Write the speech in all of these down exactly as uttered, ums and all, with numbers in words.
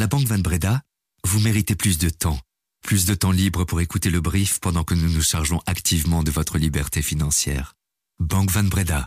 la Banque Van Breda, vous méritez plus de temps. Plus de temps libre pour écouter le brief pendant que nous nous chargeons activement de votre liberté financière. Banque Van Breda.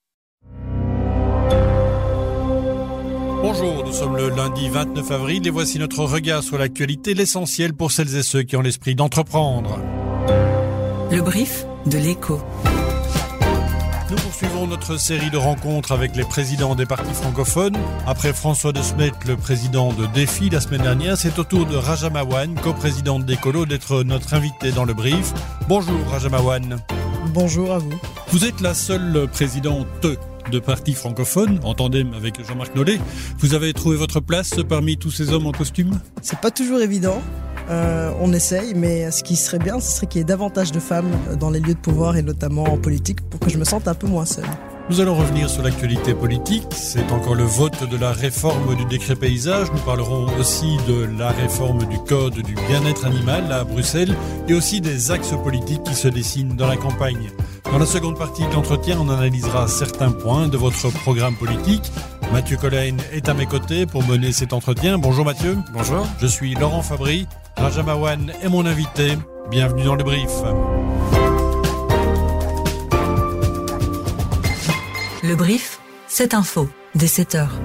Bonjour, nous sommes le lundi vingt-neuf avril et voici notre regard sur l'actualité, l'essentiel pour celles et ceux qui ont l'esprit d'entreprendre. Le brief de l'Écho. Nous poursuivons notre série de rencontres avec les présidents des partis francophones. Après François de Smet, le président de Défi la semaine dernière, c'est au tour de Raja Mawan, coprésidente d'Ecolo, d'être notre invité dans le brief. Bonjour Raja Mawan. Bonjour à vous. Vous êtes la seule présidente de parti francophone, en tandem avec Jean-Marc Nollet. Vous avez trouvé votre place parmi tous ces hommes en costume ? C'est pas toujours évident. Euh, on essaye, mais ce qui serait bien, ce serait qu'il y ait davantage de femmes dans les lieux de pouvoir et notamment en politique pour que je me sente un peu moins seule. Nous allons revenir sur l'actualité politique. C'est encore le vote de la réforme du décret paysage. Nous parlerons aussi de la réforme du code du bien-être animal à Bruxelles et aussi des axes politiques qui se dessinent dans la campagne. Dans la seconde partie de l'entretien, on analysera certains points de votre programme politique. Mathieu Collen est à mes côtés pour mener cet entretien. Bonjour Mathieu. Bonjour. Je suis Laurent Fabry. Raja Mawan est mon invité. Bienvenue dans le brief. Le brief, c'est info, dès sept heures.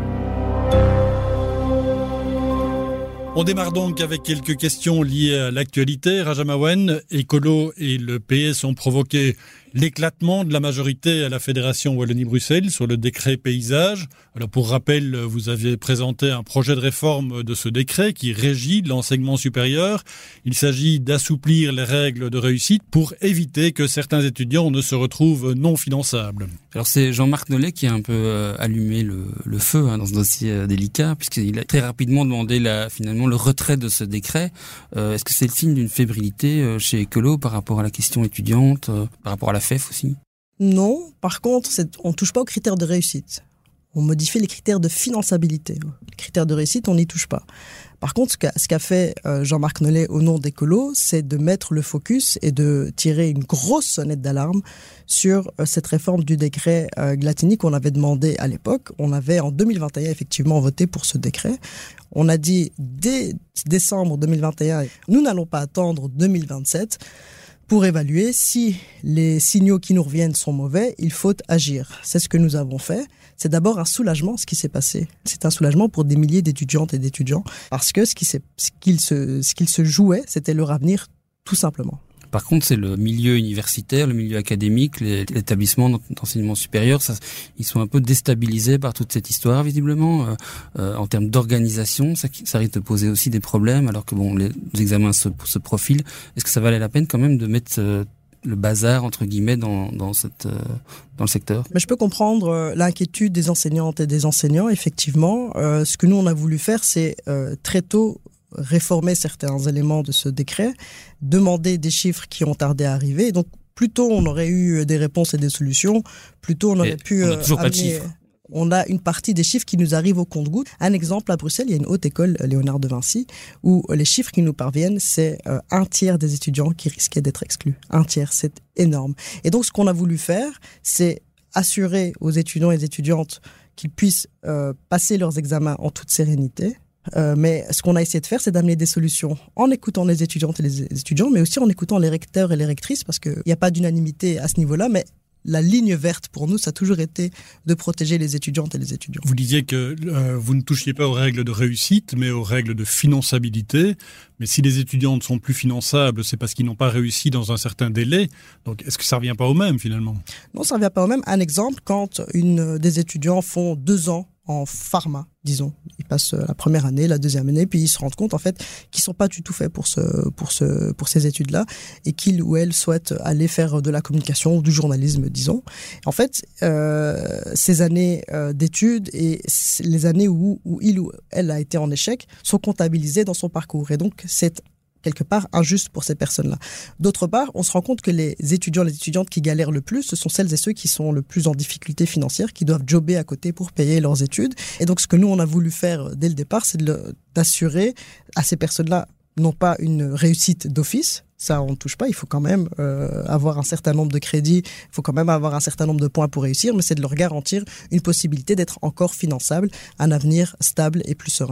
On démarre donc avec quelques questions liées à l'actualité. Raja Mawan, Ecolo et le P S ont provoqué l'éclatement de la majorité à la Fédération Wallonie-Bruxelles sur le décret paysage. Alors pour rappel, vous aviez présenté un projet de réforme de ce décret qui régit l'enseignement supérieur. Il s'agit d'assouplir les règles de réussite pour éviter que certains étudiants ne se retrouvent non finançables. Alors c'est Jean-Marc Nollet qui a un peu euh, allumé le, le feu hein, dans ce dossier euh, délicat, puisqu'il a très rapidement demandé la, finalement le retrait de ce décret. Euh, est-ce que c'est le signe d'une fébrilité euh, chez Ecolo par rapport à la question étudiante, euh, par rapport à la F E F aussi ? Non, par contre, c'est, on ne touche pas aux critères de réussite. On modifie les critères de finançabilité. Les critères de réussite, on n'y touche pas. Par contre, ce qu'a, ce qu'a fait euh, Jean-Marc Nollet au nom d'Ecolo, c'est de mettre le focus et de tirer une grosse sonnette d'alarme sur euh, cette réforme du décret euh, Glatini qu'on avait demandé à l'époque. On avait en deux mille vingt et un effectivement voté pour ce décret. On a dit dès décembre deux mille vingt et un, nous n'allons pas attendre deux mille vingt-sept pour évaluer si les signaux qui nous reviennent sont mauvais, il faut agir. C'est ce que nous avons fait. C'est d'abord un soulagement, ce qui s'est passé. C'est un soulagement pour des milliers d'étudiantes et d'étudiants, parce que ce, qui s'est, ce, qu'il, se, ce qu'il se jouait, c'était leur avenir, tout simplement. Par contre, c'est le milieu universitaire, le milieu académique, les établissements d'enseignement supérieur, ça, ils sont un peu déstabilisés par toute cette histoire, visiblement. Euh, euh, en termes d'organisation, ça, ça risque de poser aussi des problèmes, alors que bon, les examens se, se profilent. Est-ce que ça valait la peine quand même de mettre euh, le bazar, entre guillemets, dans, dans, cette, euh, dans le secteur ? Mais je peux comprendre euh, l'inquiétude des enseignantes et des enseignants, effectivement. Euh, ce que nous, on a voulu faire, c'est euh, très tôt réformer certains éléments de ce décret, demander des chiffres qui ont tardé à arriver. Donc, plus tôt on aurait eu des réponses et des solutions, plus tôt on aurait et pu... On n'a toujours amener... pas de chiffres. On a une partie des chiffres qui nous arrivent au compte-gouttes. Un exemple, à Bruxelles, il y a une haute école, Léonard de Vinci, où les chiffres qui nous parviennent, c'est euh, un tiers des étudiants qui risquaient d'être exclus. Un tiers, c'est énorme. Et donc, ce qu'on a voulu faire, c'est assurer aux étudiants et aux étudiantes qu'ils puissent euh, passer leurs examens en toute sérénité. Euh, mais ce qu'on a essayé de faire, c'est d'amener des solutions en écoutant les étudiantes et les étudiants, mais aussi en écoutant les recteurs et les rectrices, parce qu'il n'y a pas d'unanimité à ce niveau-là, mais la ligne verte pour nous, ça a toujours été de protéger les étudiantes et les étudiants. Vous disiez que euh, vous ne touchiez pas aux règles de réussite, mais aux règles de finançabilité. Mais si les étudiants ne sont plus finançables, c'est parce qu'ils n'ont pas réussi dans un certain délai. Donc, est-ce que ça ne revient pas au même, finalement ? Non, ça ne revient pas au même. Un exemple, quand une, des étudiants font deux ans en pharma, disons. Ils passent la première année, la deuxième année, puis ils se rendent compte, en fait, qu'ils sont pas du tout faits pour ce, pour ce, pour ces études-là, et qu'ils ou elles souhaitent aller faire de la communication ou du journalisme, disons. En fait, euh, ces années euh, d'études et les années où, où il ou elle a été en échec sont comptabilisées dans son parcours. Et donc, c'est quelque part injuste pour ces personnes-là. D'autre part, on se rend compte que les étudiants, les étudiantes qui galèrent le plus, ce sont celles et ceux qui sont le plus en difficulté financière, qui doivent jobber à côté pour payer leurs études. Et donc, ce que nous, on a voulu faire dès le départ, c'est de le, d'assurer à ces personnes-là, non pas une réussite d'office, ça on ne touche pas, il faut quand même euh, avoir un certain nombre de crédits, il faut quand même avoir un certain nombre de points pour réussir, mais c'est de leur garantir une possibilité d'être encore finançable, un avenir stable et plus serein.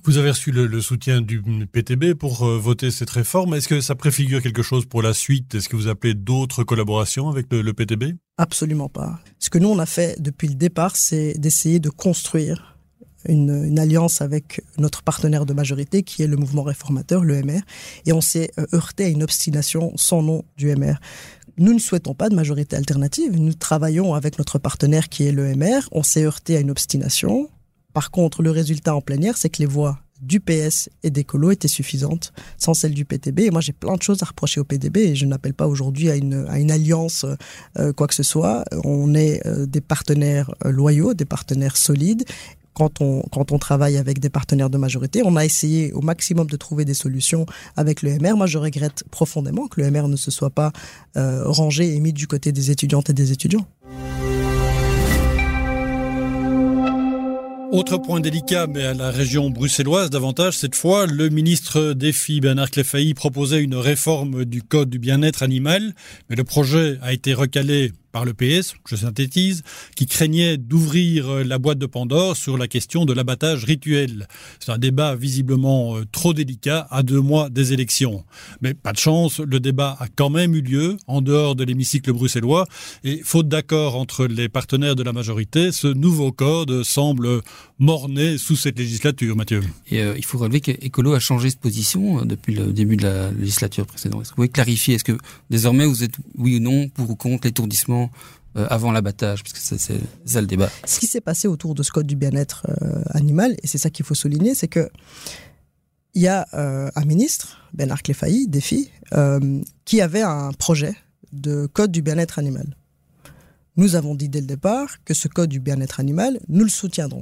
Vous avez reçu le, le soutien du P T B pour euh, voter cette réforme. Est-ce que ça préfigure quelque chose pour la suite? Est-ce que vous appelez d'autres collaborations avec le, le P T B? Absolument pas. Ce que nous, on a fait depuis le départ, c'est d'essayer de construire une, une alliance avec notre partenaire de majorité, qui est le mouvement réformateur, le M R. Et on s'est heurté à une obstination sans nom du M R. Nous ne souhaitons pas de majorité alternative. Nous travaillons avec notre partenaire qui est le M R. On s'est heurté à une obstination. Par contre, le résultat en plénière, c'est que les voix du P S et d'Écolo étaient suffisantes sans celles du P T B. Et moi, j'ai plein de choses à reprocher au P T B et je n'appelle pas aujourd'hui à une, à une alliance, euh, quoi que ce soit. On est euh, des partenaires euh, loyaux, des partenaires solides. Quand on, quand on travaille avec des partenaires de majorité, on a essayé au maximum de trouver des solutions avec le M R. Moi, je regrette profondément que le M R ne se soit pas euh, rangé et mis du côté des étudiantes et des étudiants. Autre point délicat, mais à la région bruxelloise davantage, cette fois, le ministre des Filles, Bernard Clefaihy, proposait une réforme du code du bien-être animal, mais le projet a été recalé par le P S, je synthétise, qui craignait d'ouvrir la boîte de Pandore sur la question de l'abattage rituel. C'est un débat visiblement trop délicat à deux mois des élections. Mais pas de chance, le débat a quand même eu lieu en dehors de l'hémicycle bruxellois et faute d'accord entre les partenaires de la majorité, ce nouveau code semble mort-né sous cette législature, Mathieu. Et euh, il faut relever qu'Écolo a changé de position depuis le début de la législature précédente. Est-ce que vous pouvez clarifier, est-ce que désormais vous êtes oui ou non pour ou contre l'étourdissement avant l'abattage, parce que c'est, c'est ça le débat. Ce qui s'est passé autour de ce code du bien-être euh, animal, et c'est ça qu'il faut souligner, c'est que il y a euh, un ministre, Bernard Clefaihy, des Filles, euh, qui avait un projet de code du bien-être animal. Nous avons dit dès le départ que ce code du bien-être animal, nous le soutiendrons.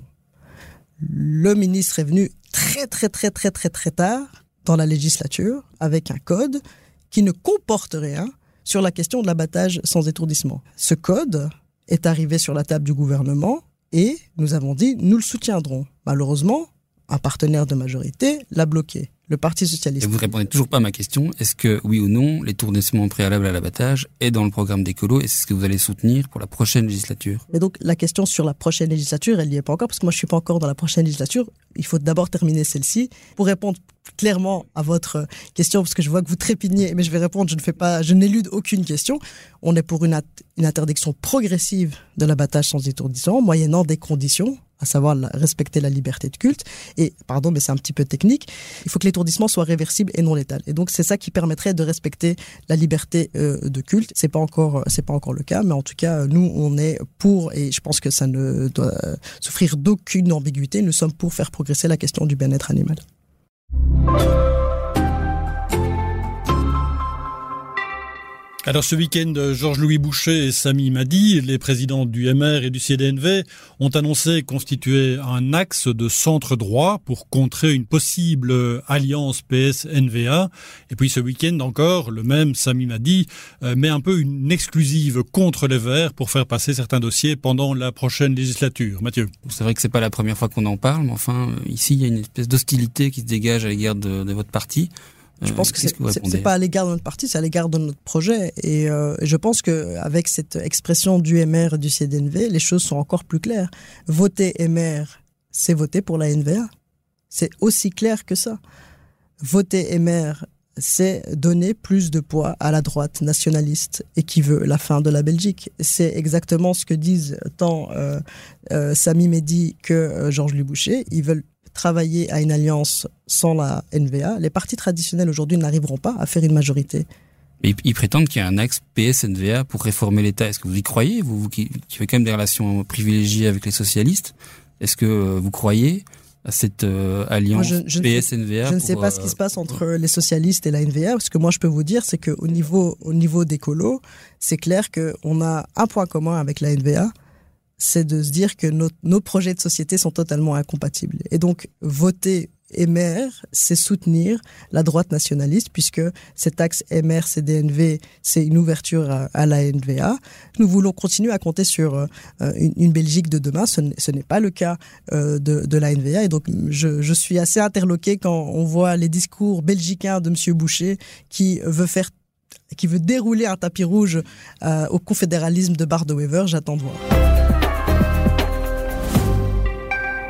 Le ministre est venu très très très très très très tard dans la législature avec un code qui ne comporte rien sur la question de l'abattage sans étourdissement. Ce code est arrivé sur la table du gouvernement et nous avons dit nous le soutiendrons. Malheureusement, un partenaire de majorité l'a bloqué, le Parti socialiste. Et vous ne répondez toujours pas à ma question. Est-ce que, oui ou non, l'étourdissement préalable à l'abattage est dans le programme d'Écolo et c'est ce que vous allez soutenir pour la prochaine législature? Et donc, la question sur la prochaine législature, elle n'y est pas encore, parce que moi, je ne suis pas encore dans la prochaine législature. Il faut d'abord terminer celle-ci. Pour répondre clairement à votre question, parce que je vois que vous trépignez, mais je vais répondre, je ne fais pas, je n'élude aucune question. On est pour une, at- une interdiction progressive de l'abattage sans étourdissement, moyennant des conditions, à savoir la, respecter la liberté de culte. Et, pardon, mais c'est un petit peu technique, il faut que l'étourdissement soit réversible et non létal. Et donc, c'est ça qui permettrait de respecter la liberté euh, de culte. C'est pas encore, c'est pas encore le cas, mais en tout cas, nous, on est pour, et je pense que ça ne doit souffrir d'aucune ambiguïté, nous sommes pour faire progresser la question du bien-être animal. Alors ce week-end, Georges-Louis Boucher et Sami Madi, les présidents du M R et du C D N V, ont annoncé constituer un axe de centre droit pour contrer une possible alliance P S N V A. Et puis ce week-end encore, le même Sami Madi euh, met un peu une exclusive contre les Verts pour faire passer certains dossiers pendant la prochaine législature. Mathieu. C'est vrai que c'est pas la première fois qu'on en parle, mais enfin, ici, il y a une espèce d'hostilité qui se dégage à l'égard de, de votre parti. Je pense que c'est, que c'est, c'est pas à l'égard de notre parti, c'est à l'égard de notre projet. Et euh, je pense qu'avec cette expression du M R et du C D N V, les choses sont encore plus claires. Voter M R, c'est voter pour la N V A. C'est aussi clair que ça. Voter M R, c'est donner plus de poids à la droite nationaliste et qui veut la fin de la Belgique. C'est exactement ce que disent tant euh, euh, Sami Madi que euh, Georges-Louis Boucher. Ils veulent travailler à une alliance sans la N V A. Les partis traditionnels aujourd'hui n'arriveront pas à faire une majorité. Mais ils prétendent qu'il y a un axe P S N V A pour réformer l'État. Est-ce que vous y croyez, vous, vous qui, qui avez quand même des relations privilégiées avec les socialistes? Est-ce que vous croyez à cette euh, alliance moi, je, je P S N V A? Je ne sais pour, pas ce qui se passe entre les socialistes et la N V A. Ce que moi je peux vous dire, c'est qu'au niveau, au niveau d'Écolo, c'est clair qu'on a un point commun avec la N V A, c'est de se dire que nos, nos projets de société sont totalement incompatibles. Et donc, voter M R, c'est soutenir la droite nationaliste, puisque cet axe M R C D N V, c'est une ouverture à, à la N V A. Nous voulons continuer à compter sur euh, une, une Belgique de demain. Ce, ce n'est pas le cas euh, de, de la N V A. Et donc, je, je suis assez interloqué quand on voit les discours belgicains de M. Boucher qui veut faire, qui veut dérouler un tapis rouge euh, au confédéralisme de Bart de Wever. J'attends de voir.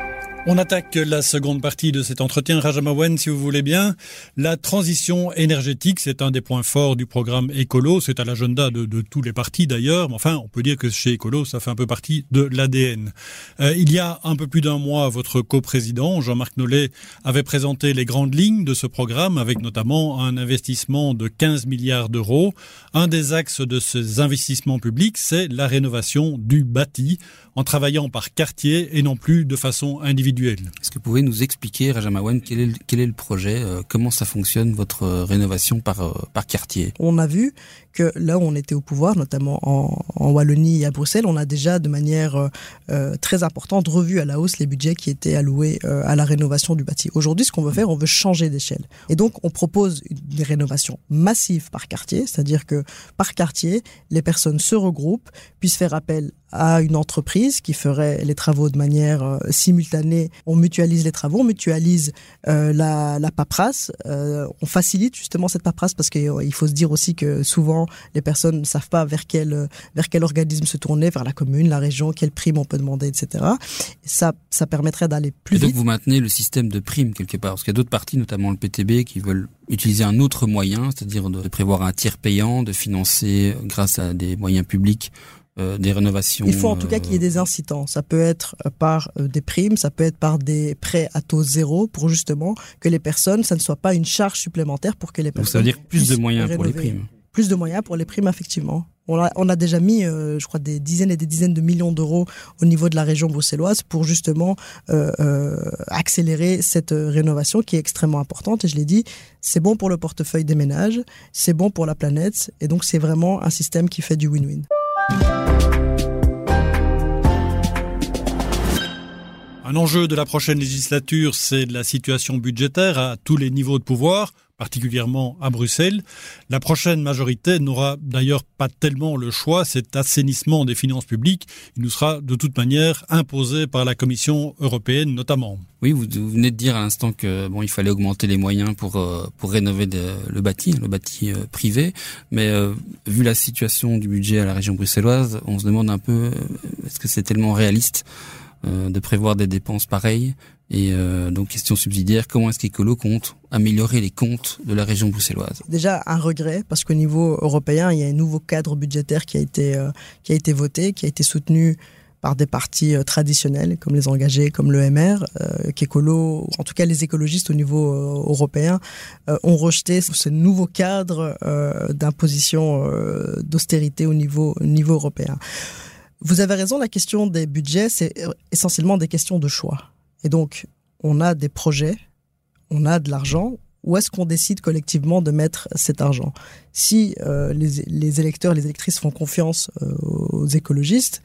On attaque la seconde partie de cet entretien. Raja Mawen, si vous voulez bien. La transition énergétique, c'est un des points forts du programme Écolo. C'est à l'agenda de, de tous les partis d'ailleurs. Mais enfin, on peut dire que chez Écolo, ça fait un peu partie de l'A D N. Euh, il y a un peu plus d'un mois, votre coprésident, Jean-Marc Nollet, avait présenté les grandes lignes de ce programme, avec notamment un investissement de quinze milliards d'euros. Un des axes de ces investissements publics, c'est la rénovation du bâti, en travaillant par quartier et non plus de façon individuelle. Est-ce que vous pouvez nous expliquer, Raja Mawen, quel est le, quel est le projet, euh, comment ça fonctionne, votre euh, rénovation par, euh, par quartier ? On a vu que là où on était au pouvoir, notamment en, en Wallonie et à Bruxelles, on a déjà de manière euh, très importante revu à la hausse les budgets qui étaient alloués euh, à la rénovation du bâti. Aujourd'hui, ce qu'on veut faire, on veut changer d'échelle. Et donc, on propose une rénovation massive par quartier, c'est-à-dire que par quartier, les personnes se regroupent, puissent faire appel à une entreprise qui ferait les travaux de manière euh, simultanée. On mutualise les travaux, on mutualise euh, la, la paperasse, euh, on facilite justement cette paperasse parce qu'il euh, faut se dire aussi que souvent les personnes ne savent pas vers quel, vers quel organisme se tourner, vers la commune, la région, quelle prime on peut demander, et cetera. Et ça, ça permettrait d'aller plus vite. Et donc vite. vous maintenez le système de primes quelque part, parce qu'il y a d'autres partis, notamment le P T B, qui veulent utiliser un autre moyen, c'est-à-dire de prévoir un tiers payant, de financer grâce à des moyens publics Euh, des rénovations. Il faut en tout cas qu'il y ait des incitants. Ça peut être par euh, des primes, ça peut être par des prêts à taux zéro pour justement que les personnes, ça ne soit pas une charge supplémentaire pour que les personnes. Donc ça veut dire plus de moyens rénover. Pour les primes. Plus de moyens pour les primes, effectivement. On a, on a déjà mis, euh, je crois, des dizaines et des dizaines de millions d'euros au niveau de la région bruxelloise pour justement euh, euh, accélérer cette euh, rénovation qui est extrêmement importante. Et je l'ai dit, c'est bon pour le portefeuille des ménages, c'est bon pour la planète, et donc c'est vraiment un système qui fait du win-win. Un enjeu de la prochaine législature, c'est la situation budgétaire à tous les niveaux de pouvoir, particulièrement à Bruxelles. La prochaine majorité n'aura d'ailleurs pas tellement le choix. Cet assainissement des finances publiques, il nous sera de toute manière imposé par la Commission européenne notamment. Oui, vous, vous venez de dire à l'instant que bon, il fallait augmenter les moyens pour euh, pour rénover de, le bâti, le bâti euh, privé. Mais euh, vu la situation du budget à la région bruxelloise, on se demande un peu euh, est-ce que c'est tellement réaliste euh, de prévoir des dépenses pareilles. Et euh, donc, question subsidiaire, comment est-ce qu'Écolo compte améliorer les comptes de la région bruxelloise ? Déjà, un regret, parce qu'au niveau européen, il y a un nouveau cadre budgétaire qui a été, euh, qui a été voté, qui a été soutenu par des partis euh, traditionnels, comme les Engagés, comme le M R, euh, qu'Écolo, en tout cas les écologistes au niveau euh, européen, euh, ont rejeté ce nouveau cadre euh, d'imposition euh, d'austérité au niveau, au niveau européen. Vous avez raison, la question des budgets, c'est essentiellement des questions de choix. Et donc, on a des projets, on a de l'argent. Où est-ce qu'on décide collectivement de mettre cet argent ? Si euh, les, les électeurs, les électrices font confiance euh, aux écologistes,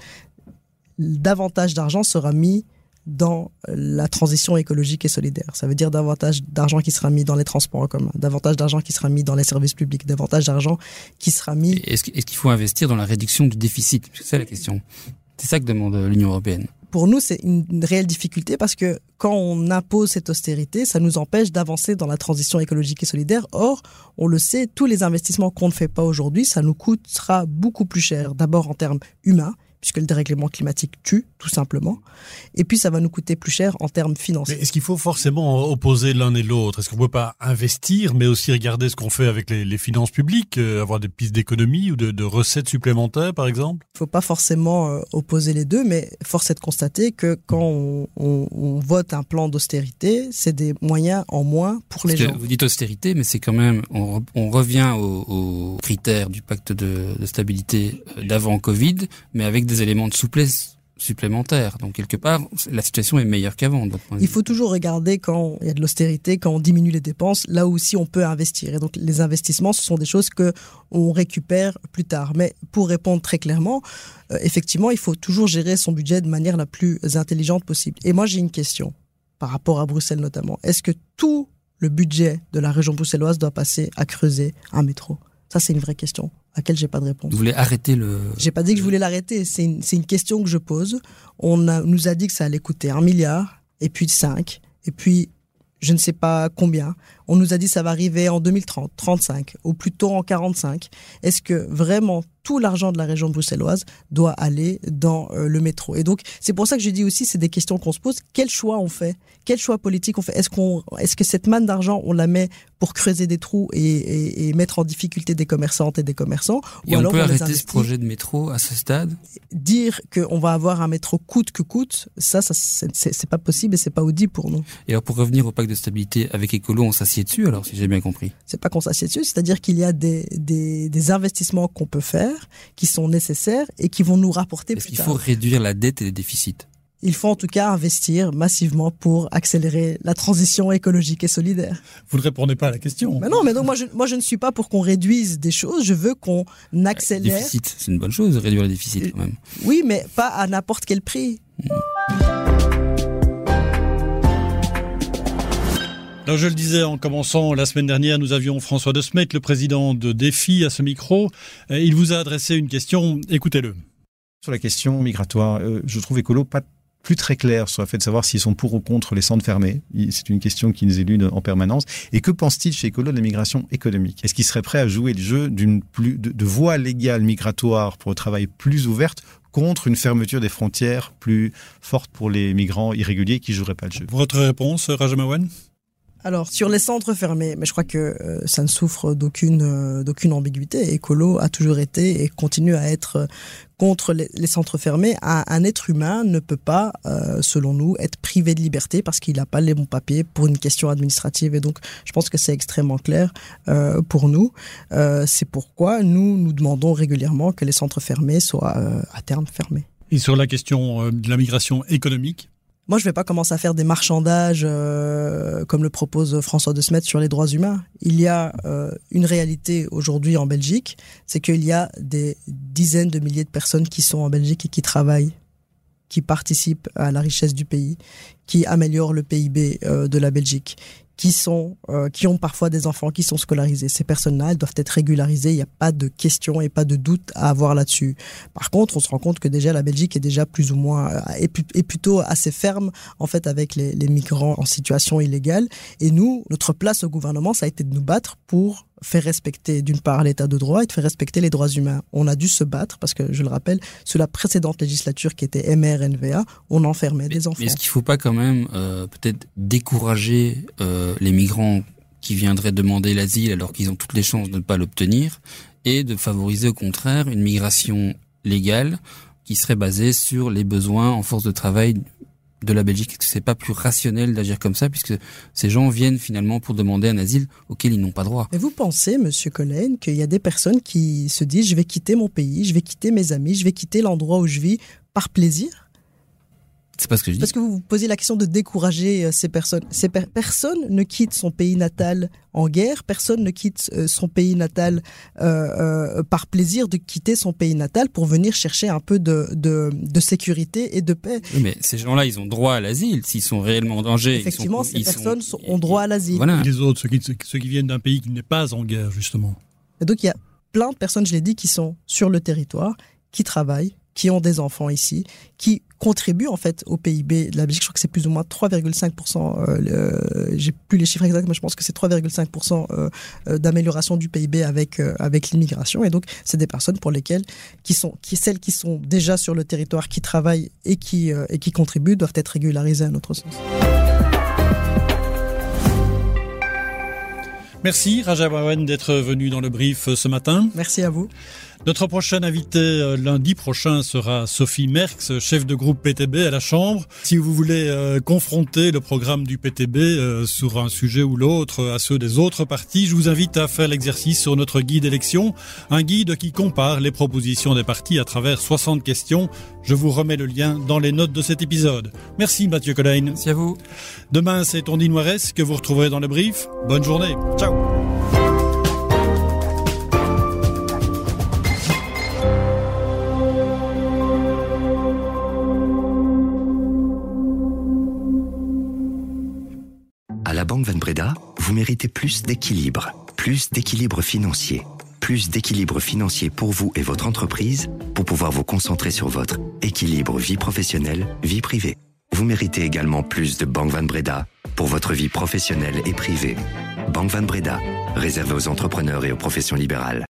davantage d'argent sera mis dans la transition écologique et solidaire. Ça veut dire davantage d'argent qui sera mis dans les transports en commun, davantage d'argent qui sera mis dans les services publics, davantage d'argent qui sera mis... Est-ce qu'il faut investir dans la réduction du déficit ? C'est ça la question. C'est ça que demande l'Union européenne. Pour nous, c'est une réelle difficulté parce que quand on impose cette austérité, ça nous empêche d'avancer dans la transition écologique et solidaire. Or, on le sait, tous les investissements qu'on ne fait pas aujourd'hui, ça nous coûtera beaucoup plus cher. D'abord en termes humains, puisque le dérèglement climatique tue, tout simplement. Et puis, ça va nous coûter plus cher en termes financiers. Mais est-ce qu'il faut forcément opposer l'un et l'autre ? Est-ce qu'on ne peut pas investir, mais aussi regarder ce qu'on fait avec les, les finances publiques, euh, avoir des pistes d'économie ou de, de recettes supplémentaires, par exemple ? Il ne faut pas forcément euh, opposer les deux, mais force est de constater que quand on, on, on vote un plan d'austérité, c'est des moyens en moins pour les Parce gens. Que vous dites austérité, mais c'est quand même, on, on revient aux, aux critères du pacte de, de stabilité d'avant Covid, mais avec des éléments de souplesse supplémentaires. Donc, quelque part, la situation est meilleure qu'avant. Il faut toujours regarder quand il y a de l'austérité, quand on diminue les dépenses, là aussi on peut investir. Et donc, les investissements, ce sont des choses que on récupère plus tard. Mais pour répondre très clairement, euh, effectivement, il faut toujours gérer son budget de manière la plus intelligente possible. Et moi, j'ai une question par rapport à Bruxelles notamment. Est-ce que tout le budget de la région bruxelloise doit passer à creuser un métro ? Ça, c'est une vraie question à laquelle j'ai pas de réponse. Vous voulez arrêter le... J'ai pas dit que je voulais l'arrêter. C'est une, c'est une question que je pose. On a, nous a dit que ça allait coûter un milliard, et puis cinq, et puis je ne sais pas combien. On nous a dit que ça va arriver en deux mille trente, trente-cinq, ou plutôt en quarante-cinq. Est-ce que vraiment tout l'argent de la région bruxelloise doit aller dans euh, le métro. Et donc, c'est pour ça que je dis aussi, c'est des questions qu'on se pose. Quel choix on fait? Quel choix politique on fait? Est-ce qu'on, est-ce que cette manne d'argent, on la met pour creuser des trous et, et, et mettre en difficulté des commerçantes et des commerçants? Et ou on alors peut on arrêter les ce projet de métro à ce stade? Dire qu'on va avoir un métro coûte que coûte, ça, ça c'est, c'est, c'est pas possible et c'est pas audible pour nous. Et alors, pour revenir au pacte de stabilité avec Écolo, on s'assied dessus, alors, si j'ai bien compris? C'est pas qu'on s'assied dessus, c'est-à-dire qu'il y a des, des, des investissements qu'on peut faire, qui sont nécessaires et qui vont nous rapporter Est-ce plus qu'il tard. faut réduire la dette et les déficits? Il faut en tout cas investir massivement pour accélérer la transition écologique et solidaire. Vous ne répondez pas à la question. Mais non, mais donc moi je, moi je ne suis pas pour qu'on réduise des choses, je veux qu'on accélère. Déficit, c'est une bonne chose, réduire le déficit quand même. Oui, mais pas à n'importe quel prix. Mmh. Alors je le disais en commençant, la semaine dernière, nous avions François De Smet, le président de Défi, à ce micro. Il vous a adressé une question, écoutez-le. Sur la question migratoire, euh, je trouve Écolo pas plus très clair sur le fait de savoir s'ils sont pour ou contre les centres fermés. C'est une question qui nous élude en permanence. Et que pense-t-il chez Écolo de la migration économique? Est-ce qu'il serait prêt à jouer le jeu d'une plus, de, de voie légale migratoire pour le travail plus ouverte contre une fermeture des frontières plus forte pour les migrants irréguliers qui ne joueraient pas le jeu? Votre réponse, Raja Mawen? Alors, sur les centres fermés, mais je crois que euh, ça ne souffre d'aucune, euh, d'aucune ambiguïté. Écolo a toujours été et continue à être euh, contre les, les centres fermés. Un, un être humain ne peut pas, euh, selon nous, être privé de liberté parce qu'il n'a pas les bons papiers pour une question administrative. Et donc, je pense que c'est extrêmement clair euh, pour nous. Euh, c'est pourquoi nous, nous demandons régulièrement que les centres fermés soient euh, à terme fermés. Et sur la question de la migration économique? Moi, je ne vais pas commencer à faire des marchandages euh, comme le propose François De Smet sur les droits humains. Il y a euh, une réalité aujourd'hui en Belgique, c'est qu'il y a des dizaines de milliers de personnes qui sont en Belgique et qui travaillent, qui participent à la richesse du pays, qui améliorent le P I B euh, de la Belgique, qui sont, euh, qui ont parfois des enfants qui sont scolarisés. Ces personnes-là, elles doivent être régularisées. Il n'y a pas de question et pas de doute à avoir là-dessus. Par contre, on se rend compte que déjà la Belgique est déjà plus ou moins, est, est plutôt assez ferme en fait avec les, les migrants en situation illégale. Et nous, notre place au gouvernement, ça a été de nous battre pour faire respecter d'une part l'état de droit et de faire respecter les droits humains. On a dû se battre parce que, je le rappelle, sous la précédente législature qui était M R N V A, on enfermait mais, des enfants. Mais est-ce qu'il ne faut pas quand même euh, peut-être décourager euh, les migrants qui viendraient demander l'asile alors qu'ils ont toutes les chances de ne pas l'obtenir et de favoriser au contraire une migration légale qui serait basée sur les besoins en force de travail de la Belgique? Est-ce que c'est pas plus rationnel d'agir comme ça puisque ces gens viennent finalement pour demander un asile auquel ils n'ont pas droit? Mais vous pensez, Monsieur Collen, qu'il y a des personnes qui se disent je vais quitter mon pays, je vais quitter mes amis, je vais quitter l'endroit où je vis par plaisir? C'est pas ce que je dis. Parce que vous vous posez la question de décourager ces personnes. Ces per- personne ne quitte son pays natal en guerre, personne ne quitte euh, son pays natal euh, euh, par plaisir de quitter son pays natal pour venir chercher un peu de, de, de sécurité et de paix. Oui, mais ces gens-là, ils ont droit à l'asile s'ils sont réellement en danger. Effectivement, ils sont, ces ils personnes sont, ont droit à l'asile. Voilà. Et les autres, ceux qui, ceux qui viennent d'un pays qui n'est pas en guerre, justement. Et donc il y a plein de personnes, je l'ai dit, qui sont sur le territoire, qui travaillent, qui ont des enfants ici, qui contribuent en fait au P I B de la Belgique. Je crois que c'est plus ou moins trois virgule cinq pour cent, euh, euh, j'ai plus les chiffres exacts, mais je pense que c'est trois virgule cinq pour cent euh, euh, d'amélioration du P I B avec, euh, avec l'immigration. Et donc, c'est des personnes pour lesquelles, qui sont, qui, celles qui sont déjà sur le territoire, qui travaillent et qui, euh, et qui contribuent, doivent être régularisées à notre sens. Merci Raja Mawen d'être venu dans le brief ce matin. Merci à vous. Notre prochaine invitée euh, lundi prochain sera Sophie Merckx, chef de groupe P T B à la Chambre. Si vous voulez euh, confronter le programme du P T B euh, sur un sujet ou l'autre à ceux des autres partis, je vous invite à faire l'exercice sur notre guide élection, un guide qui compare les propositions des partis à travers soixante questions. Je vous remets le lien dans les notes de cet épisode. Merci Mathieu Collen. Merci à vous. Demain, c'est Tondi Noirès que vous retrouverez dans le brief. Bonne journée. Ciao. À la Banque Van Breda, vous méritez plus d'équilibre, plus d'équilibre financier, plus d'équilibre financier pour vous et votre entreprise pour pouvoir vous concentrer sur votre équilibre vie professionnelle, vie privée. Vous méritez également plus de Banque Van Breda pour votre vie professionnelle et privée. Banque Van Breda, réservée aux entrepreneurs et aux professions libérales.